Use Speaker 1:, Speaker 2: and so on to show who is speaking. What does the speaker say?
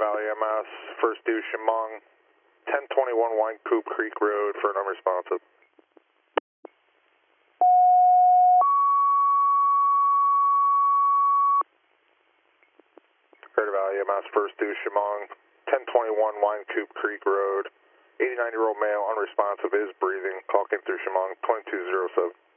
Speaker 1: Valley MS, first due Chemung, 1021 Wine Coop Creek Road for an unresponsive. Crater Valley MS, first due Chemung, 1021 Wine Coop Creek Road, 89-year-old male, unresponsive, is breathing. Call came through Chemung, 2207.